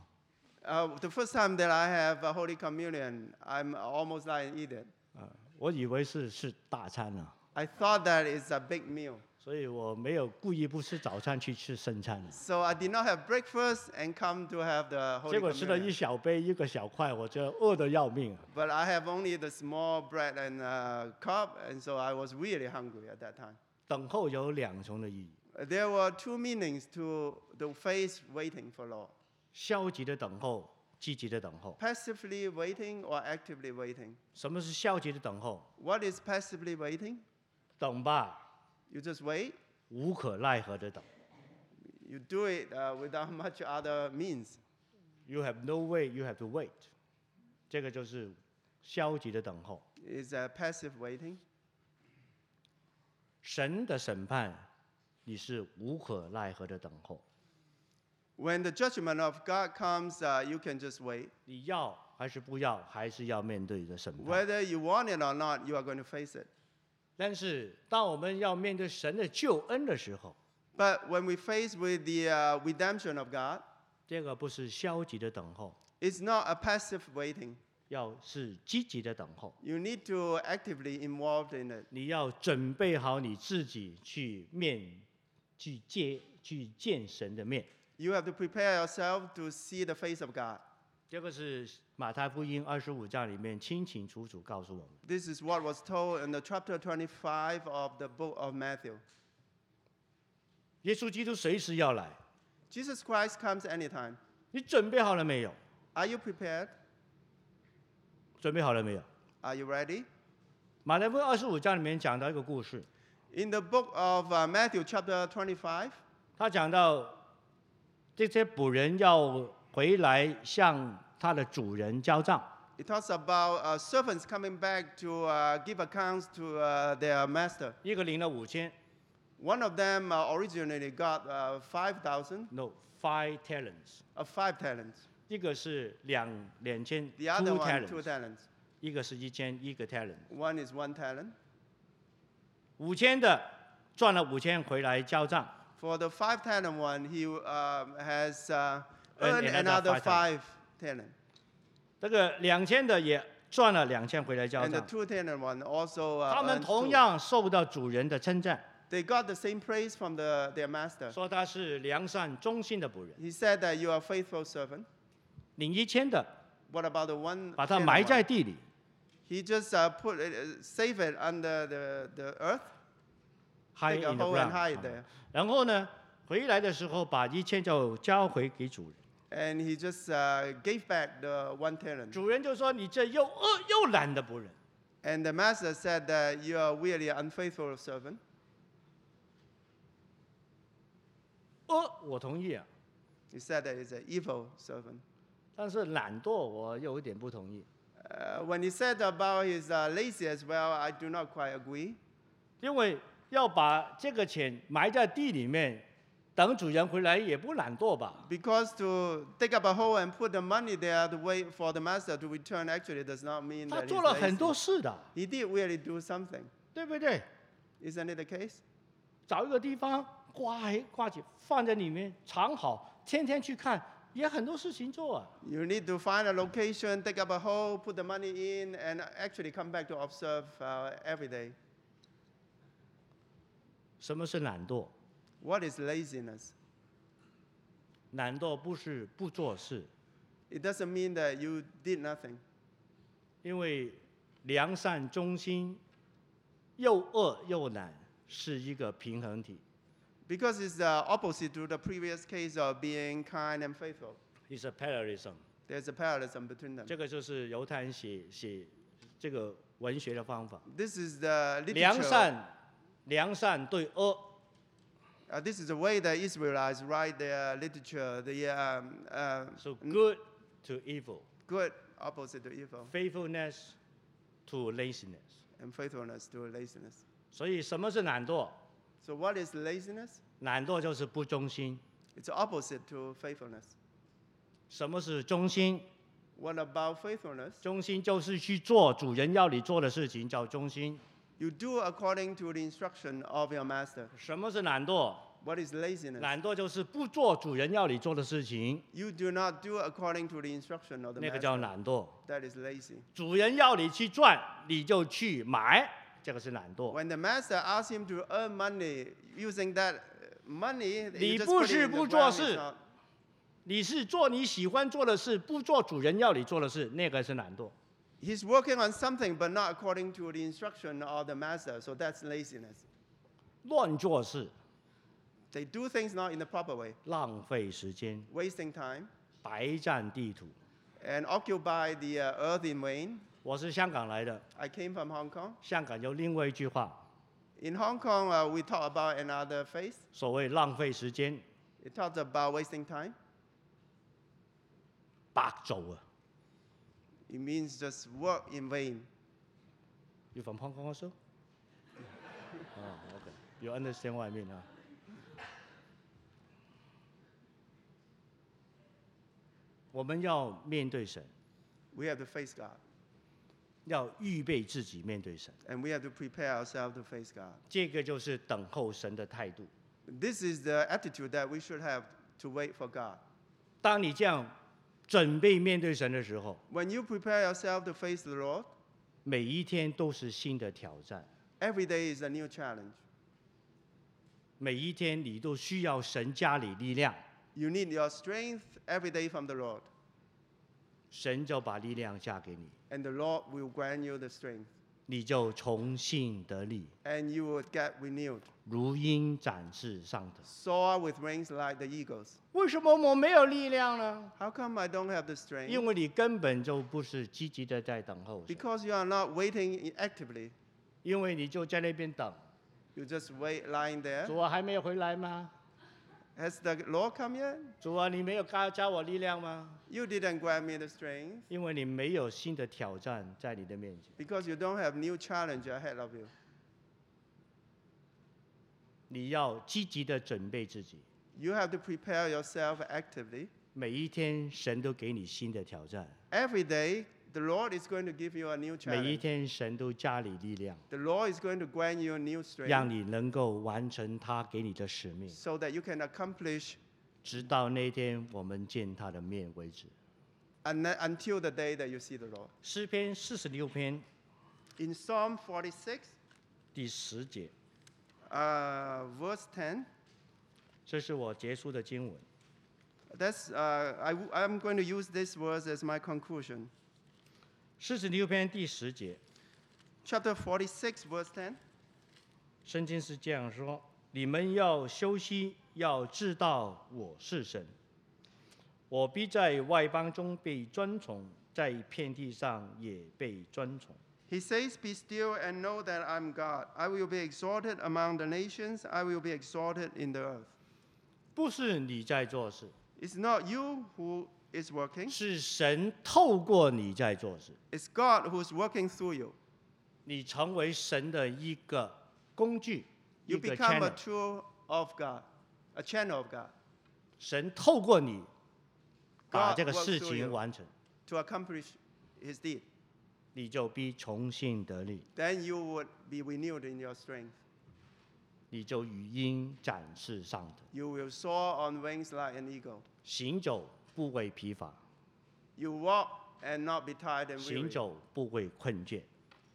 The first time that I have Holy Communion, I'm almost like an idiot. 我以为是大餐啊， I thought that it's a big meal. 所以我没有故意不吃早餐去吃圣餐。 So I did not have breakfast and come to have the 结 Holy 果吃了一 Communion. 小杯一个小块，我就饿得要命啊。 But I have only the small bread and cup, and so I was really hungry at that time. 等候有两重的意义， There were two meanings to the phrase waiting for Lord. 消极的等候，积极的等候。 Passively waiting or actively waiting. 什么是消极的等候？ What is passively waiting? 等吧， You just wait. 无可奈何的等。 You do it without much other means. You have no way, you have to wait。这个就是消极的等候。 It's a passive waiting. 神的审判，你是无可奈何的等候。 When the judgment of God comes, you can just wait. 你要还是不要，还是要面对的审判。 Whether you want it or not, you are going to face it. 但是，当我们要面对神的救恩的时候， But when we face with the redemption of God, 这个不是消极的等候， it's not a passive waiting. 要是积极的等候。 You need to actively involved in it. 你要准备好你自己去见神的面。 You have to prepare yourself to see the face of God. 这个是马太福音25章里面清清楚楚告诉我们。 This is what was told in the chapter 25 of the book of Matthew. 耶稣基督随时要来， Jesus Christ comes anytime. 你准备好了没有？ Are you prepared? 准备好了没有？ Are you ready? 马太福音25章里面讲到一个故事， In the book of Matthew, chapter 25, 他讲到这些仆人要回来向他的主人交账。 it talks about servants coming back to give accounts to their master. 一个领了5000 One of them originally got 5,000 ，no 5 talents， of 5 talents. 一个是2000 The other 2 one, 2 talents， talents. 一个是1000一个 talent。 One is 1 talent. 5000的赚了5000回来交账， For the 5 talent one, he has Earn earned another another 5 5 talent. 这个2000的也赚了2000回来交 And the 账。 2 talent one also 他们 earned 同 2. 样受到主人的称赞， They got the same praise from their master. 说他是良善忠心的仆人。 He said that you are a faithful servant. 领1000的 What about the 1 把它 talent 埋在 one? 地里， He just save it under the earth, hide dig a in the hole and ground hide there. 然后呢，回来的时候把1000就交回给主人。 And he just gave back the 1 talent. 主人就说：“你这又恶又懒的仆人。 And the master said that you are really an unfaithful servant. ” 我同意啊， He said that he's an evil servant. 但是懒惰我有一点不同意， When he said about his lazy as well, I do not quite agree. 因为要把这个钱埋在地里面，等主人回来也不懒惰吧？ Because to dig up a hole and put the money there to wait for the master to return actually does not mean 他 that 做 he's 了很多 lazy. 事的， He did really do something. 对不对？ Isn't it the case? 找一个地方挂起放在里面藏好，天天去看，也很多事情做啊。 You need to find a location, dig up a hole, put the money in, and actually come back to observe every day. 什么是懒惰？ What is laziness? 懒惰不是不做事， It doesn't mean that you did nothing. 因为良善忠心，又恶又懒，是一个平衡体。 Because it's the opposite to the previous case of being kind and faithful. It's a parallelism。 There's a parallelism between them. 这个就是犹太人写这个文学的方法。 This is the 良 literature. 善对恶， This is the way the Israelites write their literature. The so good to evil, good opposite to evil, faithfulness to laziness。 and faithfulness to laziness. 所以什么是懒惰？ So what is laziness? 懒惰就是不忠心。 It's opposite to faithfulness. 什么是忠心？ What about faithfulness? 忠心就是去做主人要你做的事情，叫忠心。 You do according to the instruction of your master. 什么是懒惰？ What is laziness? 懒惰就是不做主人要你做的事情， You do not do according to the instruction of the 那个叫 master. 懒惰。 That is lazy. 主人要你去赚，你就去买，这个是懒惰。 When the master asks him to earn money using that money, 你 you just 不 put it 是 in the 不做 ground, 事 it's not-， 你是做你喜欢做的事，不做主人要你做的事，那个是懒惰。 He's working on something, but not according to the instruction of the master. So that's laziness. 乱做事， They do things not in the proper way, 浪费时间， wasting time, 白占地土。 and occupy the earth in vain. 我是香港来的， I came from Hong Kong. 香港有另外一句话， In Hong Kong, we talk about another phase. 所谓浪费时间， It talks about wasting time. 白做啊。 It means just work in vain. You from Hong Kong also? Oh, okay. You understand what I mean, huh? 我们要面对神， We have to face God. 要预备自己面对神， And we have to prepare ourselves to face God. 这个就是等候神的态度。 This is the attitude that we should have to wait for God. 当你这样准备面对神的时候， When you prepare yourself to face the Lord, 每一天都是新的挑战， every day is a new challenge. 每一天你都需要神加你力量， You need your strength every day from the Lord. 神就把力量加给你， And the Lord will grant you the strength. 你就重新得力， And you will get renewed. 如鹰展翅上腾。 Soar with wings like the eagles. 为什么我没有力量呢？ How come I don't have the 因 strength? 为你根本就不是积极的在等候神， Because you are not waiting actively. 因为你就在那边等， You just wait lying there. 主啊还没有回来吗？ Has the Lord come yet? 主啊你没有加我力量吗？ You didn't grant me the strength 因为你没有新的挑战在你的面前， because you don't have new challenge ahead of you. 你要积极的准备自己。 You have to prepare yourself actively. 每一天神都给你新的挑战， Every day, the Lord is going to give you a new 每一 challenge. 天神都加你力量， The Lord is going to grant you a new 让 strength 你能够完成他给你的使命， so that you can accomplish 直到那天我们见他的面为止。 until the day that you see the Lord. 诗篇46篇 In Psalm 46, 第10节， verse 10, 这是我结束的经文。 I'm going to use this verse as my conclusion. 46篇第10节， Chapter 46, verse 10. 圣经是这样说：你们要休息，要知道我是神。我必在外邦中被尊崇，在遍地上也被尊崇。 He says, Be still and know that I'm God. I will be exalted among the nations. I will be exalted in the earth. 不是你在做事， It's not you who is working. 是神透过你在做事。 It's God who's working through you. 你成为神的一个工具，一 You 个 become a channel。 tool of God, a channel of God, 神透过你把 God 这个 works 事 through 情 you 完成， to accomplish His deed. 你就必重新得力， Then you would be renewed in your strength. 你就与鹰展翅上腾， You will soar on wings like an eagle. 行走不会疲乏， You walk and not be tired and 行 weary. 走不会困倦，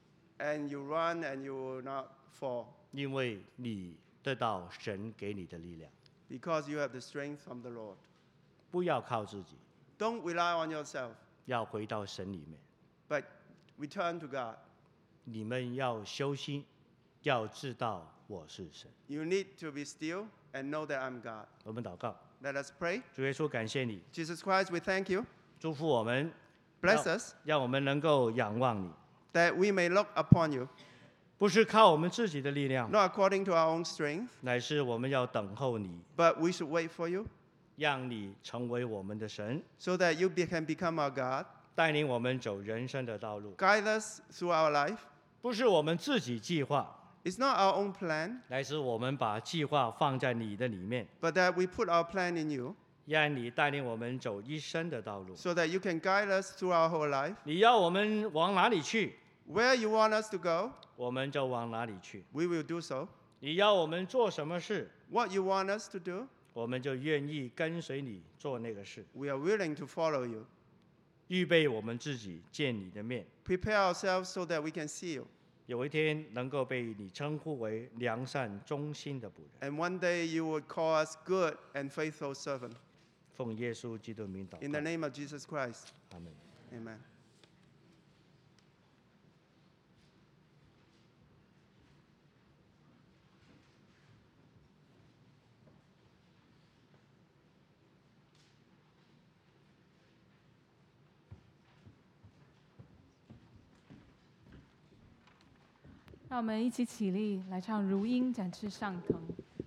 And you run and you will not fall 因为你得到神给你的力量。 because you have the strength from the Lord. 不要靠自己， Don't rely on yourself, 要回到神里面。 but return to God. 你们要休息，要知道我是神。 You need to be still and know that I'm God. 我们祷告， Let us pray. 主耶稣，感谢你， Jesus Christ, we thank you. 祝福我们， Bless us 让我们能够仰望你， that we may look upon you, 不是靠我们自己的力量， not according to our own strength, 乃是我们要等候你， but we should wait for you 让你成为我们的神， so that you can become our God. 带领我们走人生的道路。 Guide us through our life. 不是我们自己计划， It's not our own plan, 乃是我们把计划放在你的里面， but that we put our plan in you 让你带领我们走一生的道路。 so that you can guide us through our whole life. 你要我们往哪里去， Where you want us to go, 我们就往哪里去； we will do so. 你要我们做什么事， What you want us to do, 我们就愿意跟随你做那个事。 we are willing to follow you. 预备我们自己见你的面， Prepare ourselves so that we can see you. 有一天能够被你称呼为良善忠心的仆人。 And one day you would call us good and faithful servant. 奉耶稣基督名祷 In the 告， name of Jesus Christ. 阿门。 Amen. 让我们一起起立来唱《如鹰展翅上腾》。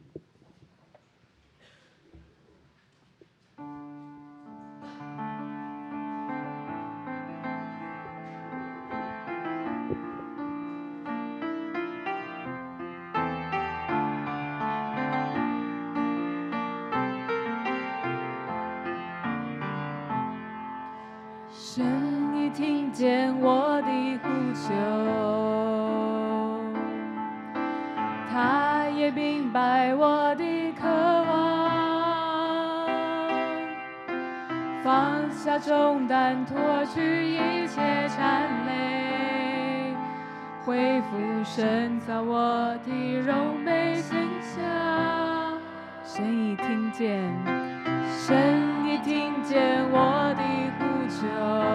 神已听见我的呼求，他也明白我的渴望，放下重担，脱去一切缠累，恢复神造我的荣美形象。神已听见，神已听见我的呼求，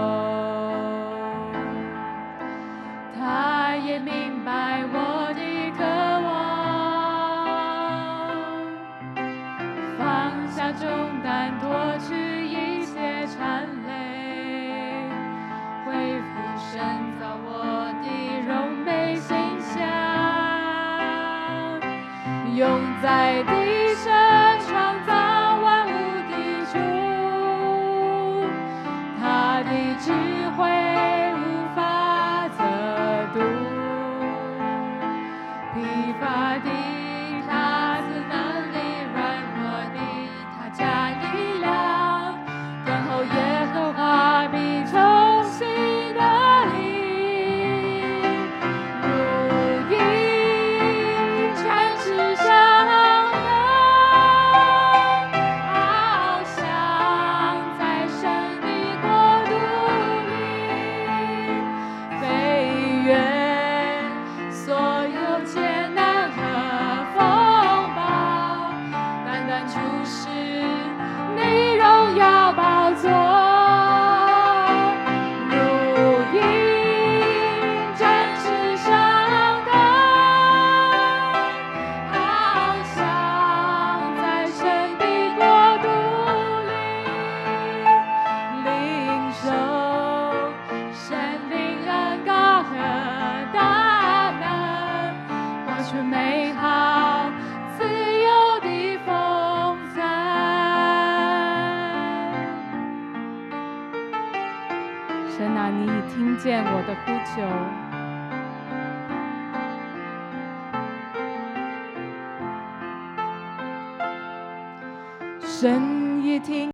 他也明白我的渴望，放下重担，脱去一切缠累，恢复神造我的荣美形象，永在地上创造万物的主，他的智慧无法测度，疲乏的他赐能力，软弱的他加力量，等候耶和华必重新得力，如鹰展翅上腾，翱翔在神的国度里，飞越所有艰难和风暴，单单注视你荣耀宝座，如鹰展翅上腾，翱翔在神的国度里，领受神灵恩膏和大能，活出美好自由的风采。神啊，你已听见我的呼求，神已听。